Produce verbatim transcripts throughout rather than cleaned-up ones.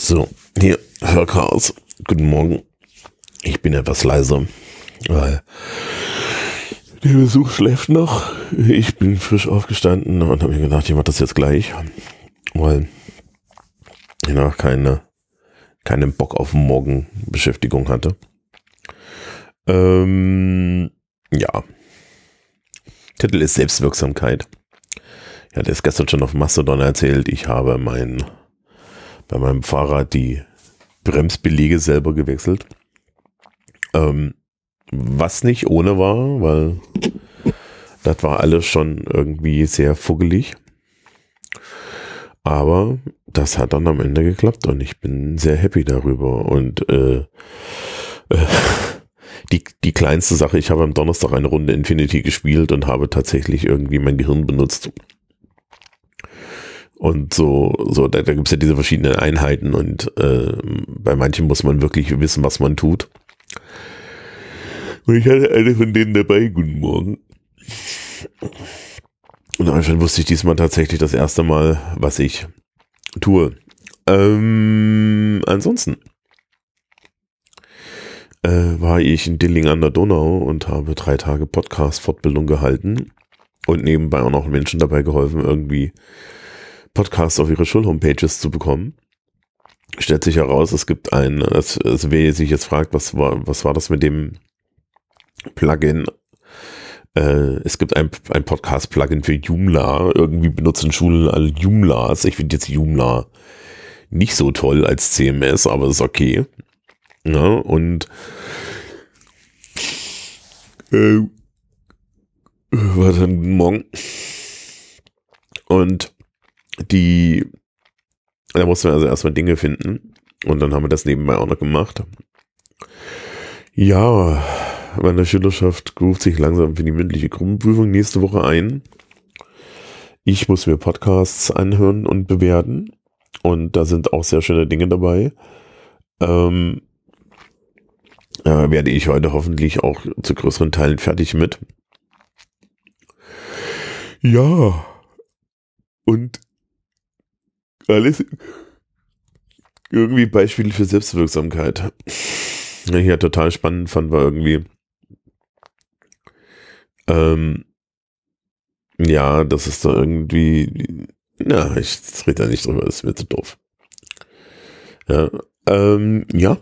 So, hier, Hörchaos. Guten Morgen. Ich bin etwas leiser, weil der Besuch schläft noch. Ich bin frisch aufgestanden und habe mir gedacht, ich mache das jetzt gleich, weil ich noch keine, keinen Bock auf Morgenbeschäftigung hatte. Ähm, ja. Titel ist Selbstwirksamkeit. Ich hatte es gestern schon auf Mastodon erzählt, ich habe mein, bei meinem Fahrrad die Bremsbeläge selber gewechselt. Ähm, was nicht ohne war, weil das war alles schon irgendwie sehr fuggelig. Aber das hat dann am Ende geklappt und ich bin sehr happy darüber. Und äh, äh, die, die kleinste Sache, ich habe am Donnerstag eine Runde Infinity gespielt und habe tatsächlich irgendwie mein Gehirn benutzt. Und so, so da, da gibt es ja diese verschiedenen Einheiten und äh, bei manchen muss man wirklich wissen, was man tut. Und ich hatte eine von denen dabei, guten Morgen. Und anscheinend wusste ich diesmal tatsächlich das erste Mal, was ich tue. Ähm, ansonsten äh, war ich in Dilling an der Donau und habe drei Tage Podcast-Fortbildung gehalten und nebenbei auch noch Menschen dabei geholfen, irgendwie Podcasts auf ihre Schul-Homepages zu bekommen. Stellt sich heraus, es gibt ein, also wer sich jetzt fragt, was war, was war das mit dem Plugin? Äh, es gibt ein, ein Podcast-Plugin für Joomla. Irgendwie benutzen Schulen alle Joomlas. Ich finde jetzt Joomla nicht so toll als C M S, aber ist okay. Ja, und äh, war dann morgen und die, da mussten wir also erstmal Dinge finden und dann haben wir das nebenbei auch noch gemacht. Ja, meine Schülerschaft ruft sich langsam für die mündliche Gruppenprüfung nächste Woche ein. Ich muss mir Podcasts anhören und bewerten und da sind auch sehr schöne Dinge dabei. Ähm, äh, werde ich heute hoffentlich auch zu größeren Teilen fertig mit. Ja, und alles irgendwie Beispiele für Selbstwirksamkeit. Ja, hier total spannend fand war irgendwie ähm, ja, das ist da irgendwie na, ich rede da nicht drüber, das ist mir zu doof. Ja, ähm, ja.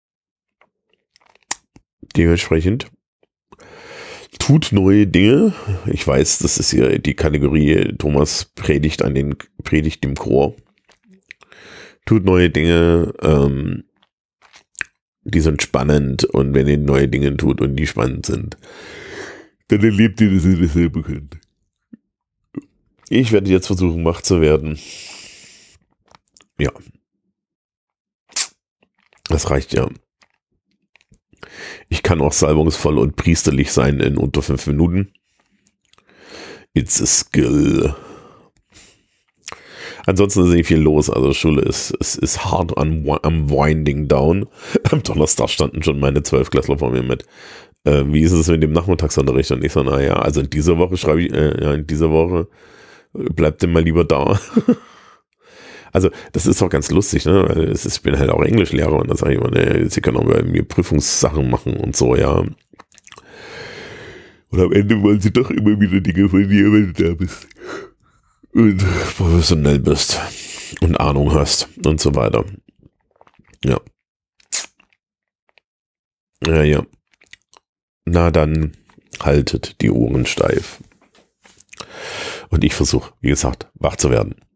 Dementsprechend tut neue Dinge. Ich weiß, das ist ja die Kategorie Thomas predigt an den predigt dem Chor. Tut neue Dinge, ähm, die sind spannend und wenn ihr neue Dinge tut und die spannend sind, dann erlebt ihr, dass ihr dasselbe könnt. Ich werde jetzt versuchen, wach zu werden. Ja. Das reicht ja. Ich kann auch salbungsvoll und priesterlich sein in unter fünf Minuten. It's a skill. Ansonsten ist nicht viel los. Also Schule ist, ist, ist hart am, am Winding down. Am Donnerstag standen schon meine Zwölfklässler vor mir mit. Äh, wie ist es mit dem Nachmittagsunterricht? Und ich so, naja, also in dieser Woche schreibe ich, äh, ja, in dieser Woche bleibt denn mal lieber da. Also das ist auch ganz lustig, ne? Weil es ist, ich bin halt auch Englischlehrer und dann sage ich immer, ne, sie können auch bei mir Prüfungssachen machen und so, ja. Und am Ende wollen sie doch immer wieder Dinge von dir, wenn du da bist. Und professionell bist und Ahnung hast und so weiter. Ja. Ja, ja. Na dann haltet die Ohren steif. Und ich versuche, wie gesagt, wach zu werden.